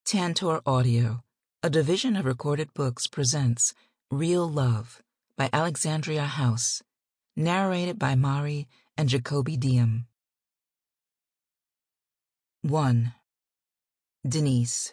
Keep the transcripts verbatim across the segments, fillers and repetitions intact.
Tantor Audio, a division of Recorded Books, presents Real Love by Alexandria House, narrated by Mari and Jacoby Diem. one. Denise.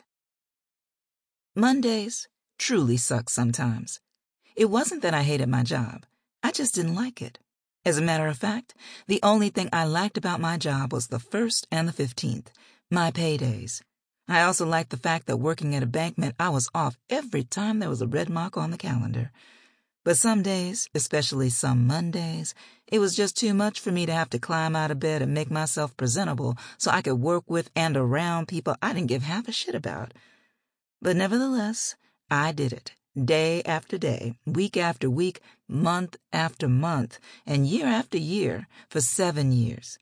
Mondays truly suck sometimes. It wasn't that I hated my job. I just didn't like it. As a matter of fact, the only thing I liked about my job was the first and the fifteenth, my paydays. I also liked the fact that working at a bank meant I was off every time there was a red mark on the calendar. But some days, especially some Mondays, it was just too much for me to have to climb out of bed and make myself presentable so I could work with and around people I didn't give half a shit about. But nevertheless, I did it, day after day, week after week, month after month, and year after year, for seven years.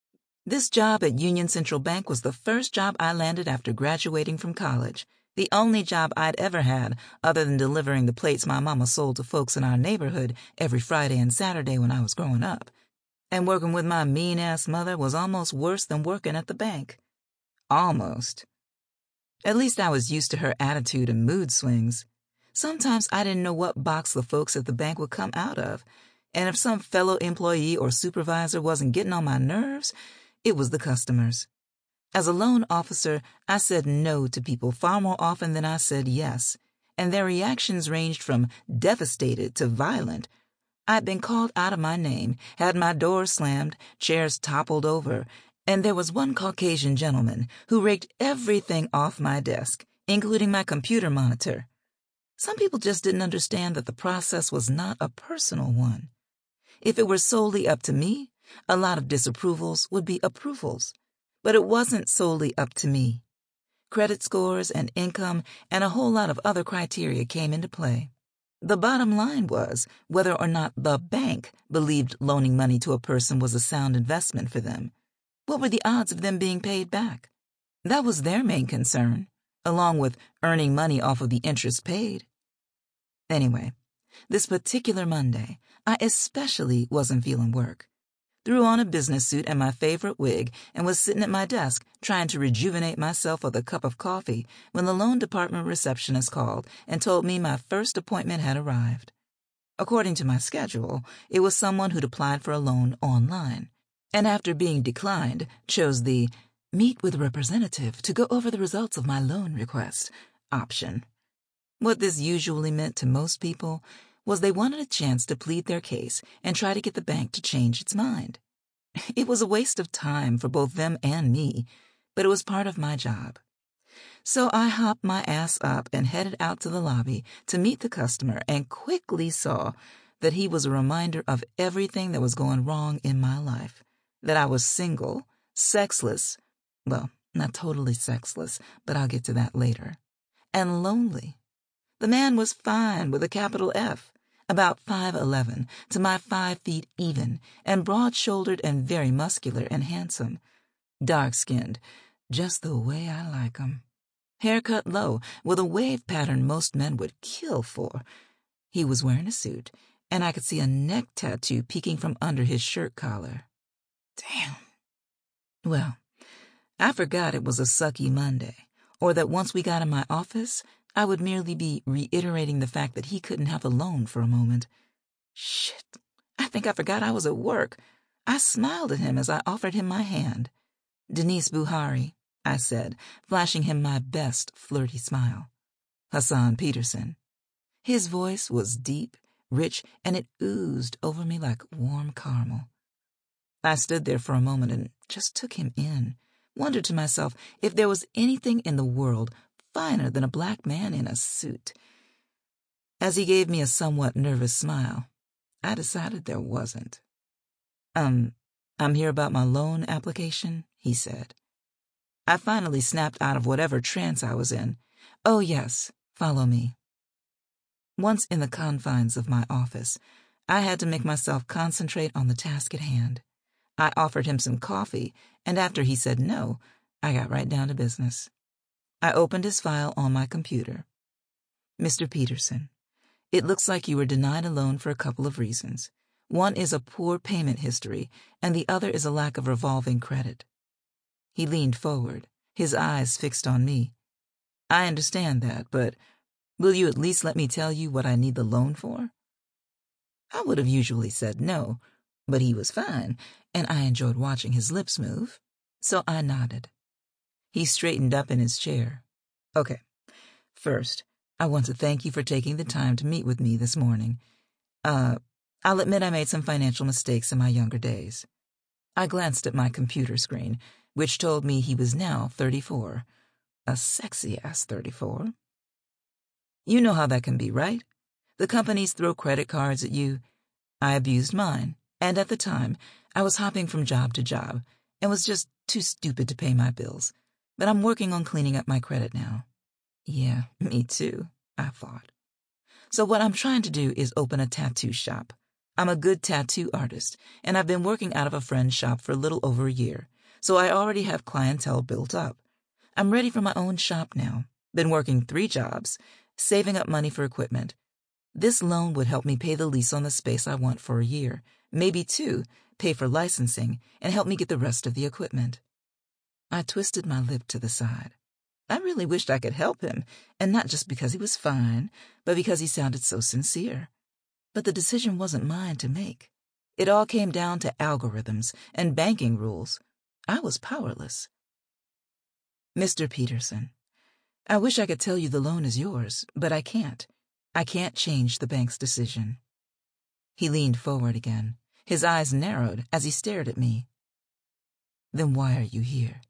This job at Union Central Bank was the first job I landed after graduating from college, the only job I'd ever had other than delivering the plates my mama sold to folks in our neighborhood every Friday and Saturday when I was growing up. And working with my mean-ass mother was almost worse than working at the bank. Almost. At least I was used to her attitude and mood swings. Sometimes I didn't know what box the folks at the bank would come out of, and if some fellow employee or supervisor wasn't getting on my nerves, it was the customers. As a loan officer, I said no to people far more often than I said yes, and their reactions ranged from devastated to violent. I'd been called out of my name, had my doors slammed, chairs toppled over, and there was one Caucasian gentleman who raked everything off my desk, including my computer monitor. Some people just didn't understand that the process was not a personal one. If it were solely up to me, a lot of disapprovals would be approvals. But it wasn't solely up to me. Credit scores and income and a whole lot of other criteria came into play. The bottom line was whether or not the bank believed loaning money to a person was a sound investment for them. What were the odds of them being paid back? That was their main concern, along with earning money off of the interest paid. Anyway, this particular Monday, I especially wasn't feeling work. Threw on a business suit and my favorite wig and was sitting at my desk trying to rejuvenate myself with a cup of coffee when the loan department receptionist called and told me my first appointment had arrived. According to my schedule, it was someone who'd applied for a loan online, and after being declined, chose the "meet with a representative to go over the results of my loan request" option. What this usually meant to most people was they wanted a chance to plead their case and try to get the bank to change its mind. It was a waste of time for both them and me, but it was part of my job. So I hopped my ass up and headed out to the lobby to meet the customer and quickly saw that he was a reminder of everything that was going wrong in my life, that I was single, sexless, well, not totally sexless, but I'll get to that later, and lonely. The man was fine with a capital F, about five eleven to my five feet even, and broad-shouldered and very muscular and handsome. Dark-skinned, just the way I like 'em. Hair cut low, with a wave pattern most men would kill for. He was wearing a suit, and I could see a neck tattoo peeking from under his shirt collar. Damn. Well, I forgot it was a sucky Monday, or that once we got in my office, I would merely be reiterating the fact that he couldn't have the loan for a moment. Shit, I think I forgot I was at work. I smiled at him as I offered him my hand. "Denise Buhari," I said, flashing him my best flirty smile. "Hassan Peterson." His voice was deep, rich, and it oozed over me like warm caramel. I stood there for a moment and just took him in, wondered to myself if there was anything in the world finer than a black man in a suit. As he gave me a somewhat nervous smile, I decided there wasn't. Um, I'm here about my loan application," he said. I finally snapped out of whatever trance I was in. "Oh, yes, follow me." Once in the confines of my office, I had to make myself concentrate on the task at hand. I offered him some coffee, and after he said no, I got right down to business. I opened his file on my computer. "Mister Peterson, it looks like you were denied a loan for a couple of reasons. One is a poor payment history, and the other is a lack of revolving credit." He leaned forward, his eyes fixed on me. I understand that, but will you at least let me tell you what I need the loan for? I would have usually said no, but he was fine, and I enjoyed watching his lips move, so I nodded. He straightened up in his chair. Okay, first, I want to thank you for taking the time to meet with me this morning. Uh, I'll admit I made some financial mistakes in my younger days. I glanced at my computer screen, which told me he was now thirty-four. A sexy-ass thirty-four. You know how that can be, right? The companies throw credit cards at you. I abused mine, and at the time, I was hopping from job to job and was just too stupid to pay my bills. But I'm working on cleaning up my credit now. Yeah, me too, I thought. So what I'm trying to do is open a tattoo shop. I'm a good tattoo artist, and I've been working out of a friend's shop for a little over a year, so I already have clientele built up. I'm ready for my own shop now. Been working three jobs, saving up money for equipment. This loan would help me pay the lease on the space I want for a year, maybe two, pay for licensing, and help me get the rest of the equipment. I twisted my lip to the side. I really wished I could help him, and not just because he was fine, but because he sounded so sincere. But the decision wasn't mine to make. It all came down to algorithms and banking rules. I was powerless. Mister Peterson, I wish I could tell you the loan is yours, but I can't. I can't change the bank's decision. He leaned forward again. His eyes narrowed as he stared at me. Then why are you here?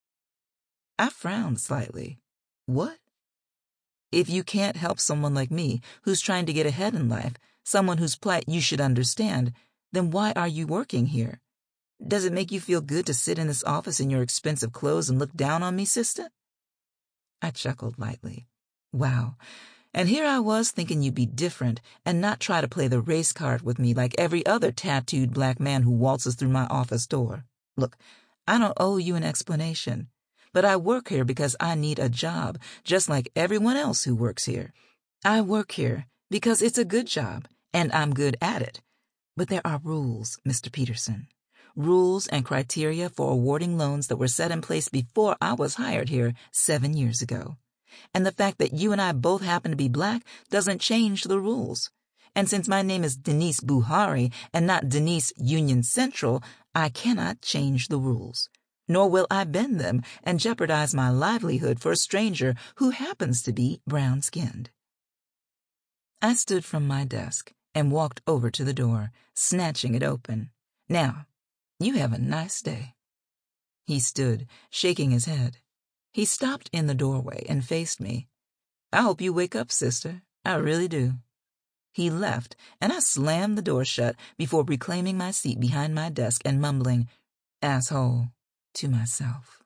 I frowned slightly. What? If you can't help someone like me who's trying to get ahead in life, someone whose plight you should understand, then why are you working here? Does it make you feel good to sit in this office in your expensive clothes and look down on me, sister? I chuckled lightly. Wow. And here I was thinking you'd be different and not try to play the race card with me like every other tattooed black man who waltzes through my office door. Look, I don't owe you an explanation, but I work here because I need a job, just like everyone else who works here. I work here because it's a good job, and I'm good at it. But there are rules, Mister Peterson. Rules and criteria for awarding loans that were set in place before I was hired here seven years ago. And the fact that you and I both happen to be black doesn't change the rules. And since my name is Denise Buhari and not Denise Union Central, I cannot change the rules. Nor will I bend them and jeopardize my livelihood for a stranger who happens to be brown-skinned. I stood from my desk and walked over to the door, snatching it open. Now, you have a nice day. He stood, shaking his head. He stopped in the doorway and faced me. I hope you wake up, sister. I really do. He left, and I slammed the door shut before reclaiming my seat behind my desk and mumbling, asshole, to myself.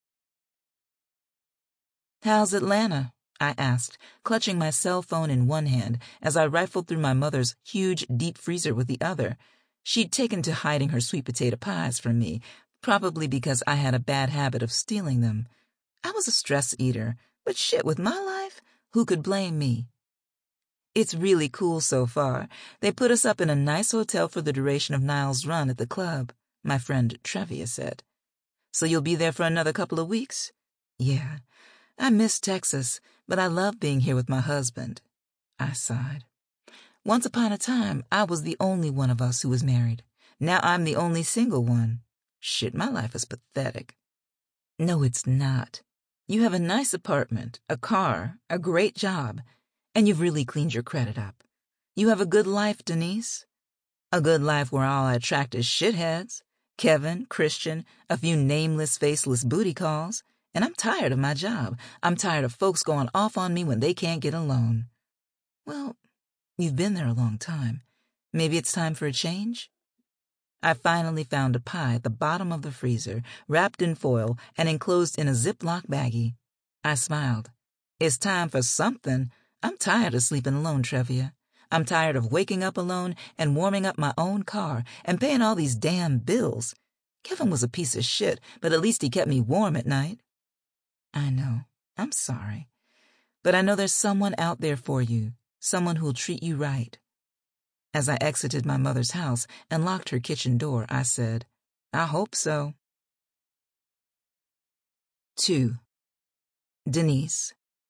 How's Atlanta? I asked, clutching my cell phone in one hand as I rifled through my mother's huge deep freezer with the other. She'd taken to hiding her sweet potato pies from me, probably because I had a bad habit of stealing them. I was a stress eater, but shit, with my life, who could blame me? It's really cool so far. They put us up in a nice hotel for the duration of Niall's run at the club, my friend Trevia said. So you'll be there for another couple of weeks? Yeah, I miss Texas, but I love being here with my husband. I sighed. Once upon a time, I was the only one of us who was married. Now I'm the only single one. Shit, my life is pathetic. No, it's not. You have a nice apartment, a car, a great job, and you've really cleaned your credit up. You have a good life, Denise. A good life where all I attract is shitheads, Kevin, Christian, a few nameless, faceless booty calls, and I'm tired of my job. I'm tired of folks going off on me when they can't get a loan. Well, you've been there a long time. Maybe it's time for a change? I finally found a pie at the bottom of the freezer, wrapped in foil and enclosed in a Ziploc baggie. I smiled. It's time for something. I'm tired of sleeping alone, Trevia. I'm tired of waking up alone and warming up my own car and paying all these damn bills. Kevin was a piece of shit, but at least he kept me warm at night. I know. I'm sorry. But I know there's someone out there for you, someone who'll treat you right. As I exited my mother's house and locked her kitchen door, I said, I hope so. Two. Denise.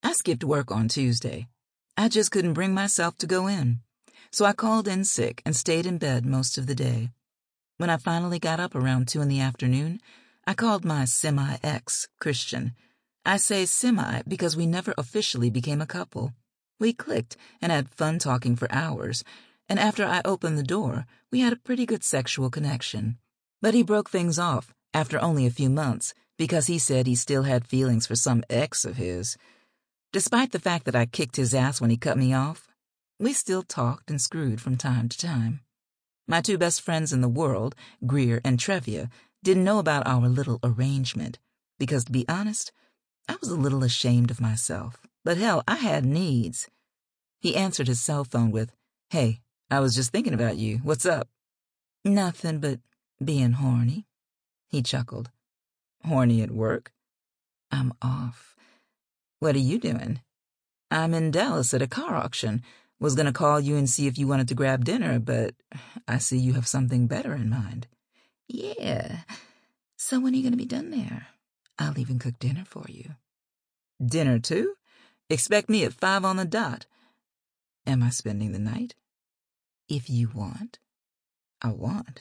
I skipped work on Tuesday. I just couldn't bring myself to go in. So I called in sick and stayed in bed most of the day. When I finally got up around two in the afternoon, I called my semi-ex, Christian. I say semi because we never officially became a couple. We clicked and had fun talking for hours, and after I opened the door, we had a pretty good sexual connection. But he broke things off after only a few months because he said he still had feelings for some ex of his. Despite the fact that I kicked his ass when he cut me off, we still talked and screwed from time to time. My two best friends in the world, Greer and Trevia, didn't know about our little arrangement because, to be honest, I was a little ashamed of myself. But hell, I had needs. He answered his cell phone with, "Hey, I was just thinking about you. What's up?" "Nothing but being horny." He chuckled. "Horny at work?" "I'm off." "What are you doing?" "I'm in Dallas at a car auction. Was gonna call you and see if you wanted to grab dinner, but I see you have something better in mind." "Yeah. So when are you gonna be done there? I'll even cook dinner for you." "Dinner too? Expect me at five on the dot." "Am I spending the night?" "If you want." "I want."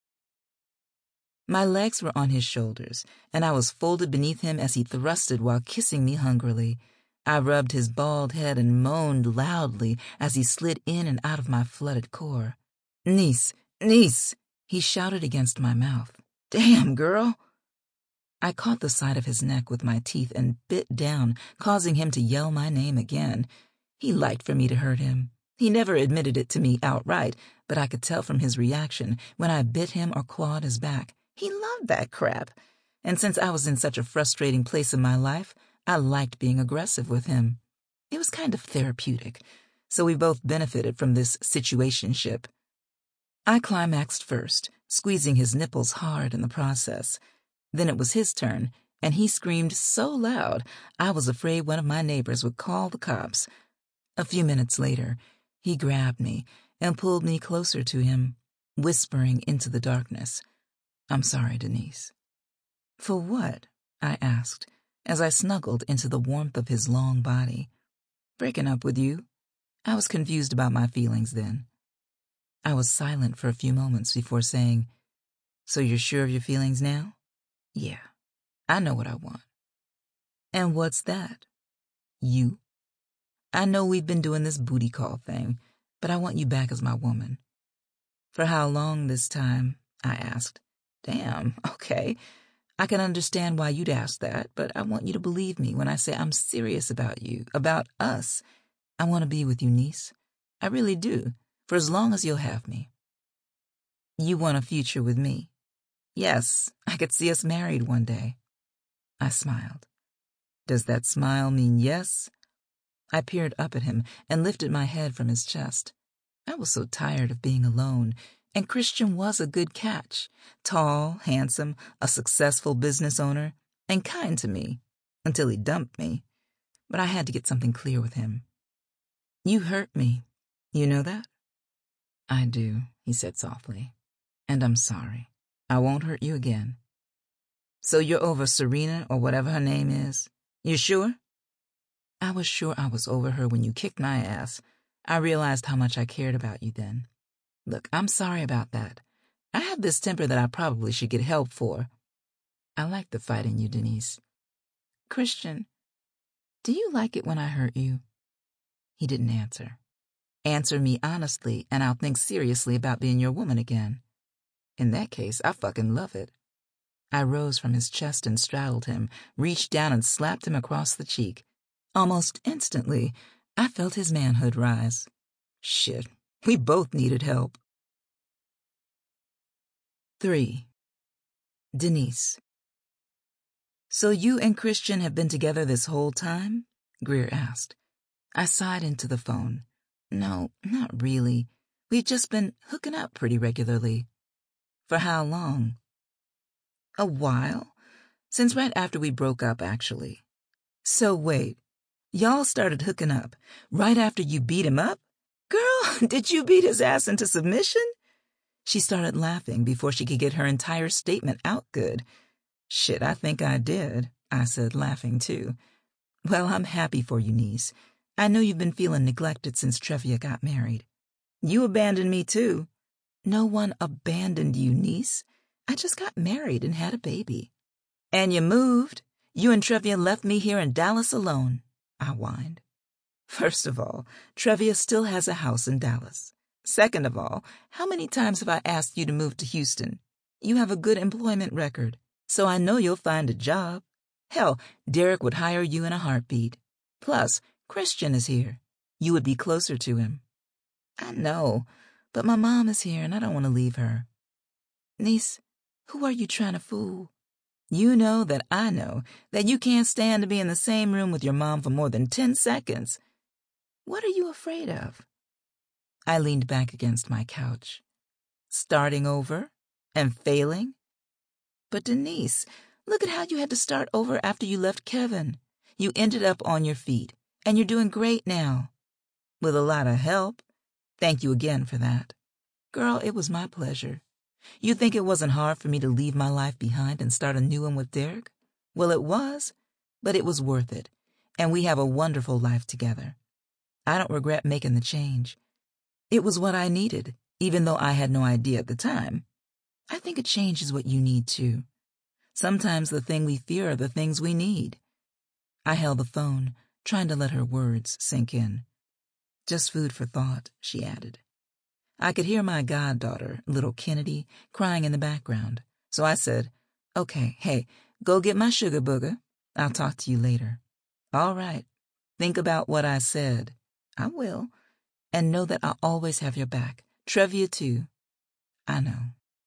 My legs were on his shoulders, and I was folded beneath him as he thrusted while kissing me hungrily. I rubbed his bald head and moaned loudly as he slid in and out of my flooded core. "Niece, niece!" he shouted against my mouth. "Damn, girl!" I caught the side of his neck with my teeth and bit down, causing him to yell my name again. He liked for me to hurt him. He never admitted it to me outright, but I could tell from his reaction when I bit him or clawed his back. He loved that crap. And since I was in such a frustrating place in my life, I liked being aggressive with him. It was kind of therapeutic, so we both benefited from this situationship. I climaxed first, squeezing his nipples hard in the process. Then it was his turn, and he screamed so loud I was afraid one of my neighbors would call the cops. A few minutes later, he grabbed me and pulled me closer to him, whispering into the darkness, "I'm sorry, Denise." "For what?" I asked, as I snuggled into the warmth of his long body. "Breaking up with you." I was confused about my feelings then. I was silent for a few moments before saying, "So you're sure of your feelings now?" "Yeah, I know what I want." "And what's that?" "You. I know we've been doing this booty call thing, but I want you back as my woman." "For how long this time?" I asked. "Damn, okay. I can understand why you'd ask that, but I want you to believe me when I say I'm serious about you, about us. I want to be with you, niece. I really do, for as long as you'll have me." "You want a future with me?" "Yes, I could see us married one day." I smiled. "Does that smile mean yes?" I peered up at him and lifted my head from his chest. I was so tired of being alone, and Christian was a good catch. Tall, handsome, a successful business owner, and kind to me, until he dumped me. But I had to get something clear with him. "You hurt me. You know that?" "I do," he said softly. "And I'm sorry. I won't hurt you again." "So you're over Serena or whatever her name is? You sure?" "I was sure I was over her when you kicked my ass. I realized how much I cared about you then. Look, I'm sorry about that. I have this temper that I probably should get help for. I like the fight in you, Denise." "Christian, do you like it when I hurt you?" He didn't answer. "Answer me honestly, and I'll think seriously about being your woman again." "In that case, I fucking love it." I rose from his chest and straddled him, reached down and slapped him across the cheek. Almost instantly, I felt his manhood rise. Shit, we both needed help. Three. Denise. "So you and Christian have been together this whole time?" Greer asked. I sighed into the phone. "No, not really. We've just been hooking up pretty regularly." "For how long?" "A while. Since right after we broke up, actually." "So wait, y'all started hooking up right after you beat him up? Girl, did you beat his ass into submission?" She started laughing before she could get her entire statement out good. "Shit, I think I did," I said, laughing too. Well, I'm happy for you, niece. I know you've been feeling neglected since Trevia got married. You abandoned me, too. No one abandoned you, niece. I just got married and had a baby. And you moved. You and Trevia left me here in Dallas alone, I whined. First of all, Trevia still has a house in Dallas. Second of all, how many times have I asked you to move to Houston? You have a good employment record, so I know you'll find a job. Hell, Derek would hire you in a heartbeat. Plus, Christian is here. You would be closer to him. I know, but my mom is here and I don't want to leave her. Niece, who are you trying to fool? You know that I know that you can't stand to be in the same room with your mom for more than ten seconds. What are you afraid of? I leaned back against my couch. Starting over? And failing? But Denise, look at how you had to start over after you left Kevin. You ended up on your feet, and you're doing great now. With a lot of help. Thank you again for that. Girl, it was my pleasure. You think it wasn't hard for me to leave my life behind and start a new one with Derek? Well, it was, but it was worth it, and we have a wonderful life together. I don't regret making the change. It was what I needed, even though I had no idea at the time. I think a change is what you need, too. Sometimes the thing we fear are the things we need. I held the phone, trying to let her words sink in. Just food for thought, she added. I could hear my goddaughter, little Kennedy, crying in the background, so I said, okay, hey, go get my sugar booger. I'll talk to you later. All right. Think about what I said. I will. And know that I'll always have your back. Trevia, too. I know.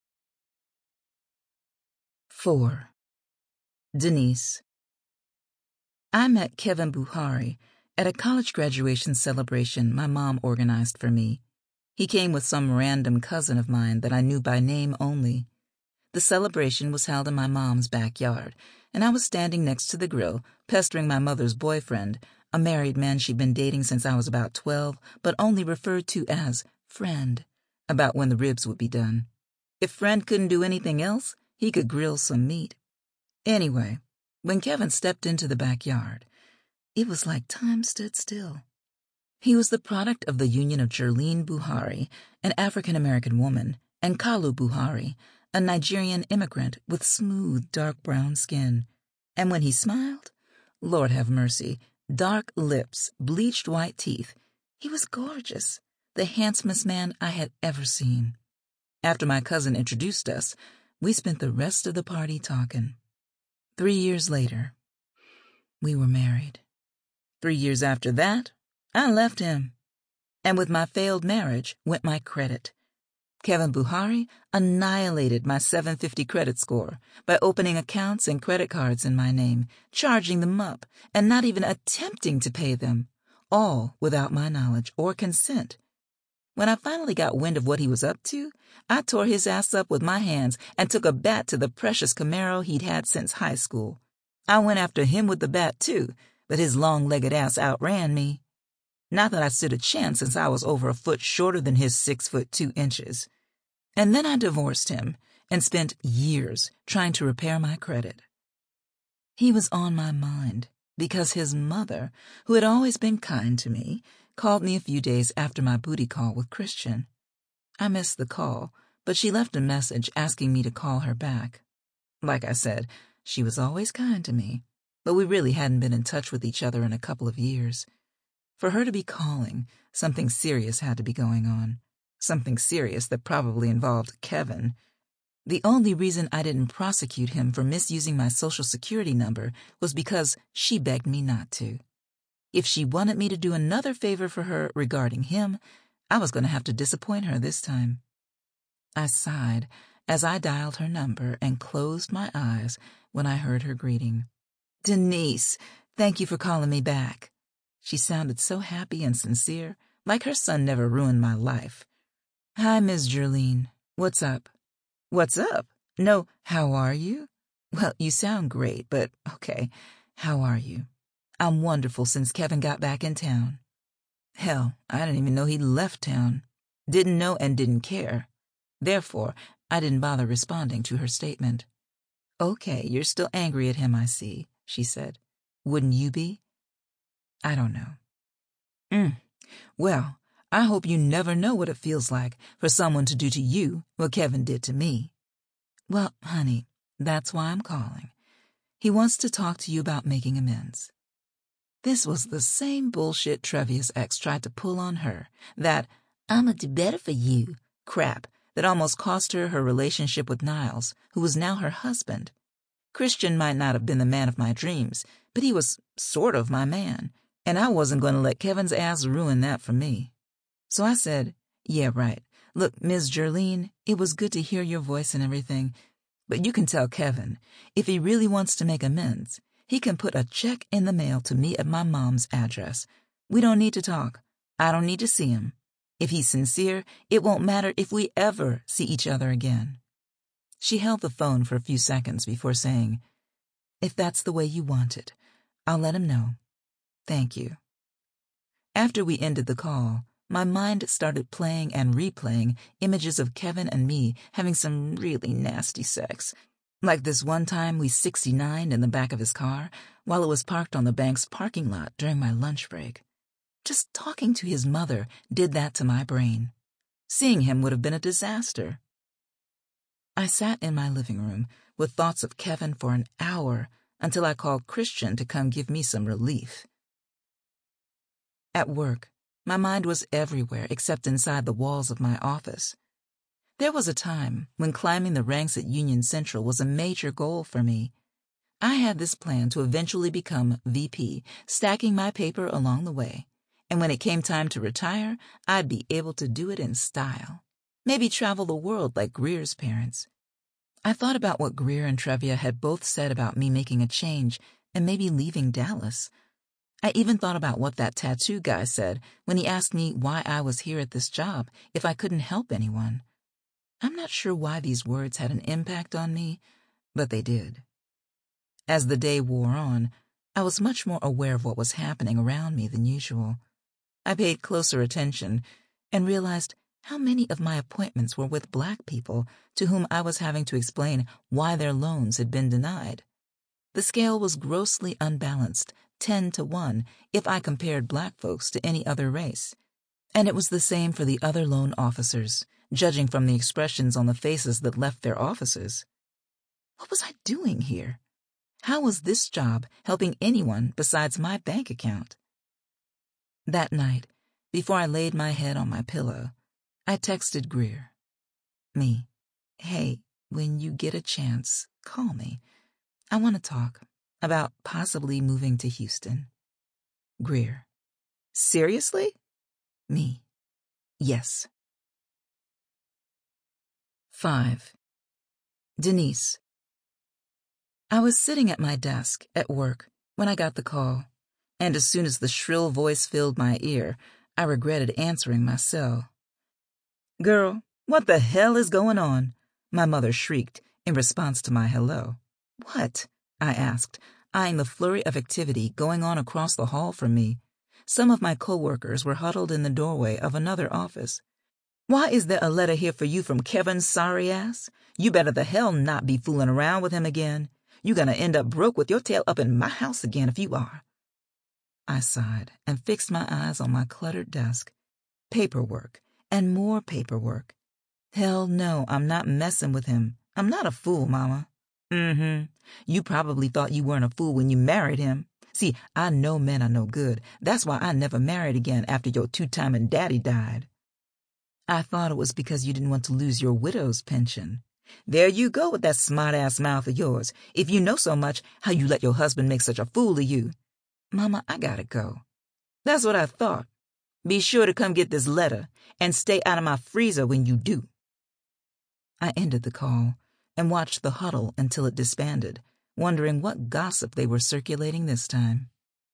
Four. Denise. I met Kevin Buhari at a college graduation celebration my mom organized for me. He came with some random cousin of mine that I knew by name only. The celebration was held in my mom's backyard, and I was standing next to the grill, pestering my mother's boyfriend, a married man she'd been dating since I was about twelve, but only referred to as friend, about when the ribs would be done. If friend couldn't do anything else, he could grill some meat. Anyway, when Kevin stepped into the backyard, it was like time stood still. He was the product of the union of Jerlene Buhari, an African-American woman, and Kalu Buhari, a Nigerian immigrant with smooth, dark brown skin. And when he smiled, Lord have mercy, dark lips, bleached white teeth, he was gorgeous, the handsomest man I had ever seen. After my cousin introduced us, we spent the rest of the party talking. Three years later, we were married. Three years after that, I left him. And with my failed marriage went my credit. Kevin Buhari annihilated my seven fifty credit score by opening accounts and credit cards in my name, charging them up, and not even attempting to pay them, all without my knowledge or consent. When I finally got wind of what he was up to, I tore his ass up with my hands and took a bat to the precious Camaro he'd had since high school. I went after him with the bat, too, but his long-legged ass outran me. Not that I stood a chance since I was over a foot shorter than his six foot two inches. And then I divorced him and spent years trying to repair my credit. He was on my mind because his mother, who had always been kind to me, called me a few days after my booty call with Christian. I missed the call, but she left a message asking me to call her back. Like I said, she was always kind to me, but we really hadn't been in touch with each other in a couple of years. For her to be calling, something serious had to be going on. Something serious that probably involved Kevin. The only reason I didn't prosecute him for misusing my social security number was because she begged me not to. If she wanted me to do another favor for her regarding him, I was going to have to disappoint her this time. I sighed as I dialed her number and closed my eyes when I heard her greeting. Denise, thank you for calling me back. She sounded so happy and sincere, like her son never ruined my life. Hi, Miss Jerlene. What's up? What's up? No, how are you? Well, you sound great, but okay, how are you? I'm wonderful since Kevin got back in town. Hell, I didn't even know he'd left town. Didn't know and didn't care. Therefore, I didn't bother responding to her statement. Okay, you're still angry at him, I see, she said. Wouldn't you be? I don't know. Mm. Well, I hope you never know what it feels like for someone to do to you what Kevin did to me. Well, honey, that's why I'm calling. He wants to talk to you about making amends. This was the same bullshit Trevia's ex tried to pull on her, that "I'ma do better for you" crap that almost cost her her relationship with Niles, who was now her husband. Christian might not have been the man of my dreams, but he was sort of my man, and I wasn't going to let Kevin's ass ruin that for me. So I said, "Yeah, right. Look, Miz Jerline, it was good to hear your voice and everything, but you can tell Kevin, if he really wants to make amends, he can put a check in the mail to me at my mom's address. We don't need to talk. I don't need to see him. If he's sincere, it won't matter if we ever see each other again." She held the phone for a few seconds before saying, "If that's the way you want it, I'll let him know. Thank you." After we ended the call, my mind started playing and replaying images of Kevin and me having some really nasty sex. Like this one time we sixty-nined in the back of his car while it was parked on the bank's parking lot during my lunch break. Just talking to his mother did that to my brain. Seeing him would have been a disaster. I sat in my living room with thoughts of Kevin for an hour until I called Christian to come give me some relief. At work, my mind was everywhere except inside the walls of my office. There was a time when climbing the ranks at Union Central was a major goal for me. I had this plan to eventually become V P, stacking my paper along the way, and when it came time to retire, I'd be able to do it in style. Maybe travel the world like Greer's parents. I thought about what Greer and Trevia had both said about me making a change and maybe leaving Dallas. I even thought about what that tattoo guy said when he asked me why I was here at this job if I couldn't help anyone. I'm not sure why these words had an impact on me, but they did. As the day wore on, I was much more aware of what was happening around me than usual. I paid closer attention and realized how many of my appointments were with black people to whom I was having to explain why their loans had been denied. The scale was grossly unbalanced, ten to one, if I compared black folks to any other race. And it was the same for the other loan officers, judging from the expressions on the faces that left their offices. What was I doing here? How was this job helping anyone besides my bank account? That night, before I laid my head on my pillow, I texted Greer. Me, "Hey, when you get a chance, call me. I want to talk about possibly moving to Houston." Greer, "Seriously?" Me, "Yes." Five. Denise. I was sitting at my desk at work when I got the call, and as soon as the shrill voice filled my ear, I regretted answering my cell. "Girl, what the hell is going on?" my mother shrieked in response to my hello. "What?" I asked, eyeing the flurry of activity going on across the hall from me. Some of my coworkers were huddled in the doorway of another office. "Why is there a letter here for you from Kevin's sorry ass? You better the hell not be fooling around with him again. You're gonna end up broke with your tail up in my house again if you are." I sighed and fixed my eyes on my cluttered desk. Paperwork and more paperwork. Hell no, I'm not messing with him. I'm not a fool, Mama. Mm-hmm. You probably thought you weren't a fool when you married him. See, I know men are no good. That's why I never married again after your two-timing daddy died. I thought it was because you didn't want to lose your widow's pension. There you go with that smart-ass mouth of yours. If you know so much, how you let your husband make such a fool of you? Mama, I gotta go. That's what I thought. Be sure to come get this letter and stay out of my freezer when you do. I ended the call and watched the huddle until it disbanded, wondering what gossip they were circulating this time.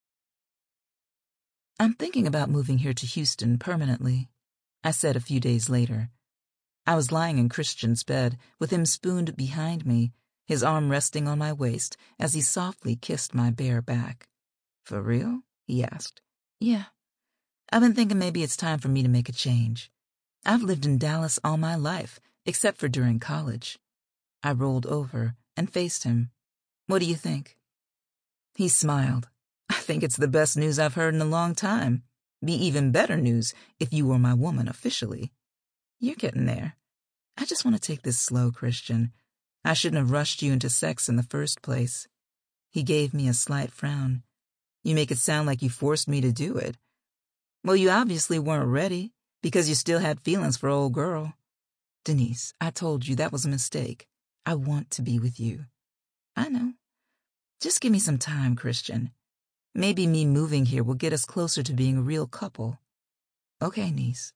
"I'm thinking about moving here to Houston permanently," I said a few days later. I was lying in Christian's bed with him spooned behind me, his arm resting on my waist as he softly kissed my bare back. "For real?" he asked. "Yeah. I've been thinking maybe it's time for me to make a change. I've lived in Dallas all my life, except for during college." I rolled over and faced him. "What do you think?" He smiled, I think it's the best news I've heard in a long time. Be even better news if you were my woman officially. You're getting there. I just want to take this slow, Christian. I shouldn't have rushed you into sex in the first place. He gave me a slight frown. You make it sound like you forced me to do it. Well, you obviously weren't ready, because you still had feelings for old girl. Denise, I told you that was a mistake. I want to be with you. I know. Just give me some time, Christian. Maybe me moving here will get us closer to being a real couple. Okay, niece.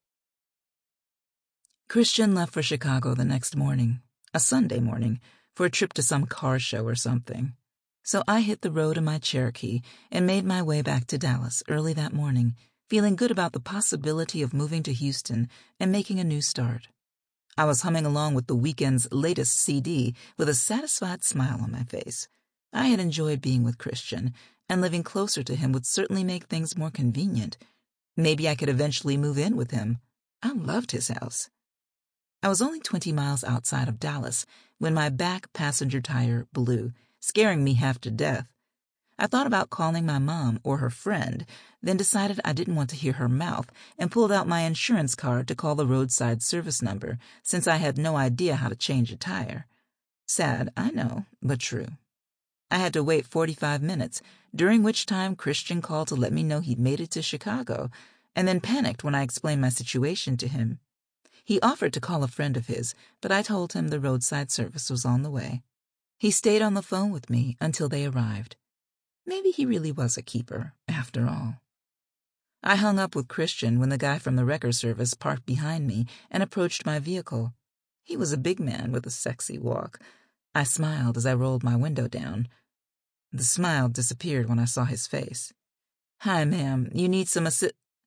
Christian left for Chicago the next morning, a Sunday morning, for a trip to some car show or something. So I hit the road in my Cherokee and made my way back to Dallas early that morning, feeling good about the possibility of moving to Houston and making a new start. I was humming along with the weekend's latest C D with a satisfied smile on my face. I had enjoyed being with Christian, and living closer to him would certainly make things more convenient. Maybe I could eventually move in with him. I loved his house. I was only twenty miles outside of Dallas when my back passenger tire blew, scaring me half to death. I thought about calling my mom or her friend, then decided I didn't want to hear her mouth and pulled out my insurance card to call the roadside service number, since I had no idea how to change a tire. Sad, I know, but true. I had to wait forty-five minutes, during which time Christian called to let me know he'd made it to Chicago, and then panicked when I explained my situation to him. He offered to call a friend of his, but I told him the roadside service was on the way. He stayed on the phone with me until they arrived. Maybe he really was a keeper, after all. I hung up with Christian when the guy from the wrecker service parked behind me and approached my vehicle. He was a big man with a sexy walk. I smiled as I rolled my window down. The smile disappeared when I saw his face. "Hi, ma'am, you need some assi—"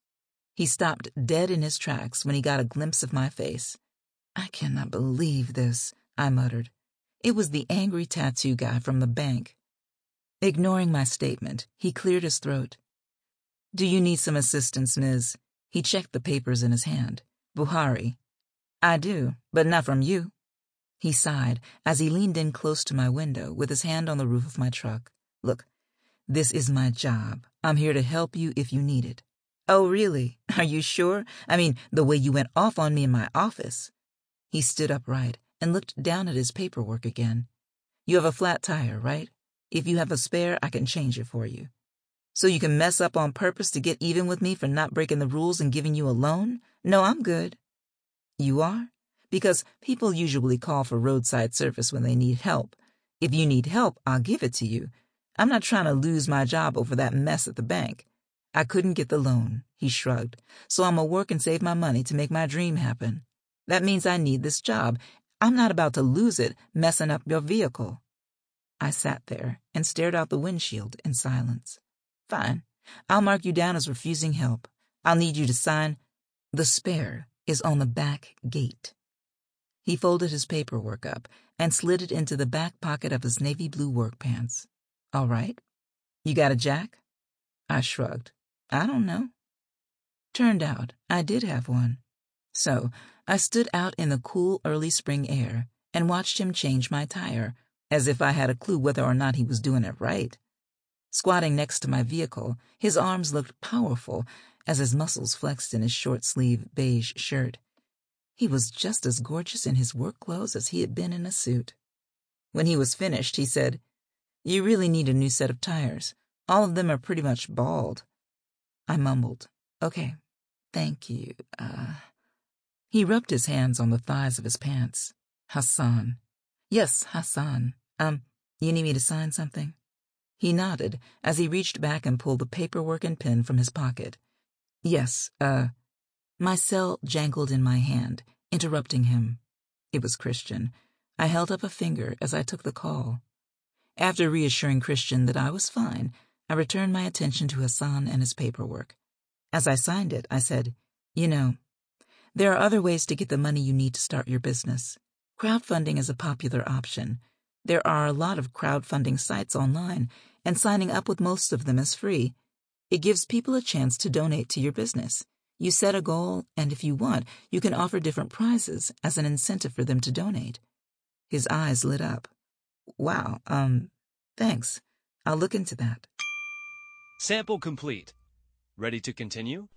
He stopped dead in his tracks when he got a glimpse of my face. "I cannot believe this," I muttered. It was the angry tattoo guy from the bank. Ignoring my statement, he cleared his throat. "Do you need some assistance, Miz?" He checked the papers in his hand. "Buhari." "I do, but not from you." He sighed as he leaned in close to my window with his hand on the roof of my truck. "Look, this is my job. I'm here to help you if you need it." "Oh, really? Are you sure? I mean, the way you went off on me in my office." He stood upright and looked down at his paperwork again. "You have a flat tire, right? If you have a spare, I can change it for you." "So you can mess up on purpose to get even with me for not breaking the rules and giving you a loan? No, I'm good." "You are? Because people usually call for roadside service when they need help. If you need help, I'll give it to you. I'm not trying to lose my job over that mess at the bank. I couldn't get the loan," he shrugged, "so I'm gonna work and save my money to make my dream happen. That means I need this job. I'm not about to lose it messing up your vehicle." I sat there and stared out the windshield in silence. "Fine. I'll mark you down as refusing help. I'll need you to sign. The spare is on the back gate." He folded his paperwork up and slid it into the back pocket of his navy blue work pants. "All right. You got a jack?" I shrugged. "I don't know." Turned out I did have one. So I stood out in the cool early spring air and watched him change my tire, as if I had a clue whether or not he was doing it right. Squatting next to my vehicle, his arms looked powerful as his muscles flexed in his short-sleeved beige shirt. He was just as gorgeous in his work clothes as he had been in a suit. When he was finished, he said, "You really need a new set of tires. All of them are pretty much bald." I mumbled, "Okay, thank you, uh..." He rubbed his hands on the thighs of his pants. "Hassan." "Yes, Hassan. Um, you need me to sign something?" He nodded as he reached back and pulled the paperwork and pen from his pocket. "Yes, uh..." My cell jangled in my hand, interrupting him. It was Christian. I held up a finger as I took the call. After reassuring Christian that I was fine, I returned my attention to Hassan and his paperwork. As I signed it, I said, "You know, there are other ways to get the money you need to start your business. Crowdfunding is a popular option. There are a lot of crowdfunding sites online, and signing up with most of them is free. It gives people a chance to donate to your business. You set a goal, and if you want, you can offer different prizes as an incentive for them to donate." His eyes lit up. "Wow, um, thanks. I'll look into that." Sample complete. Ready to continue?